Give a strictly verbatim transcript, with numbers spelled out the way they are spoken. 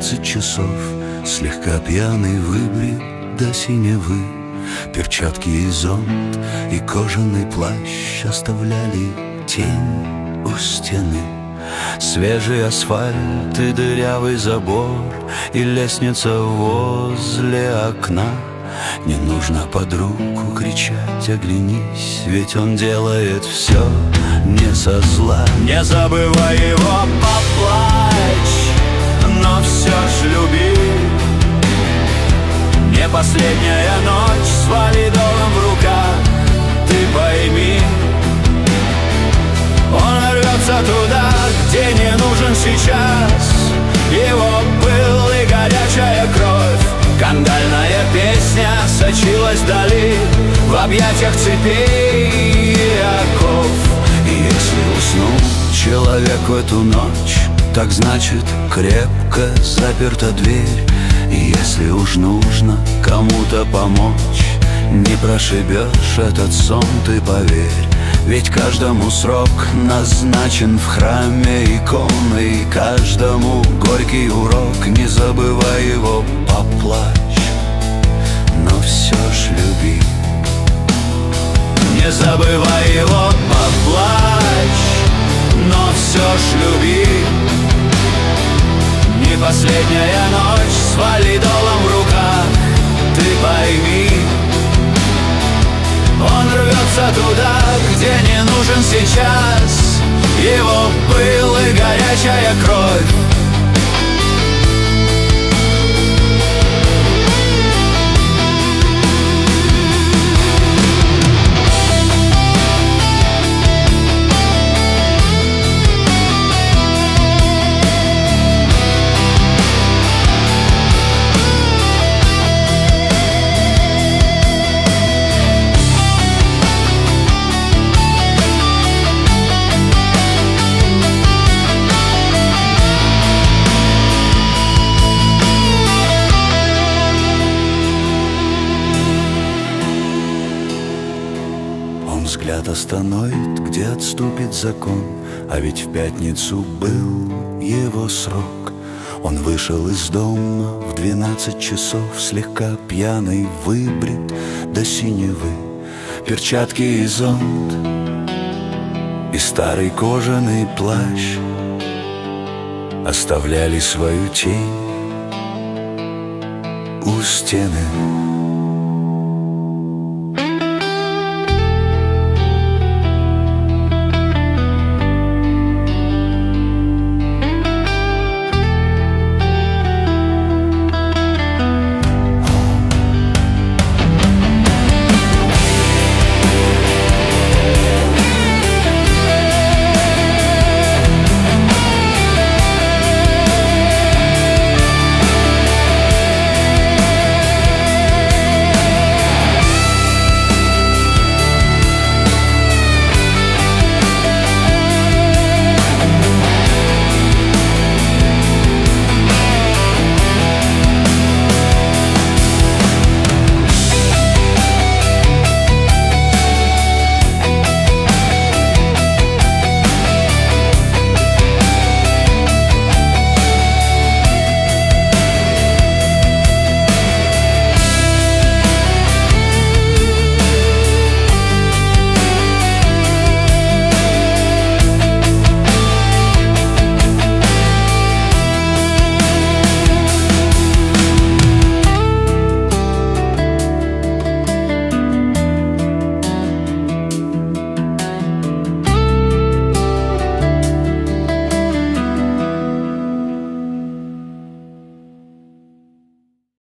двенадцать часов, слегка пьяный, выбрит до синевы. Перчатки и зонт, и кожаный плащ оставляли тень у стены. Свежий асфальт и дырявый забор, и лестница возле окна. Не нужно под руку кричать, оглянись, ведь он делает все не со зла. Не забывай его, поплачь, но все ж люби. Не последняя ночь с валидолом в руках, ты пойми. Он рвется туда, где не нужен сейчас его пыл и горячая кровь. Кандальная песня сочилась вдали, в объятиях цепей и оков. И если уснул человек в эту ночь, так значит крепко заперта дверь. И если уж нужно кому-то помочь, не прошибешь этот сон, ты поверь. Ведь каждому срок назначен в храме иконы, и каждому горький урок. Не забывай его, поплачь, но все ж люби. Не забывай его, поплачь, но все ж люби. Не последняя ночь с валидолом в руках, ты пойми. Он рвется туда, где не нужен сейчас его пыл и горячая кровь. Взгляд остановит, где отступит закон. А ведь в пятницу был его срок. Он вышел из дома в двенадцать часов, слегка пьяный, выбрит до синевы. Перчатки и зонт, и старый кожаный плащ оставляли свою тень у стены.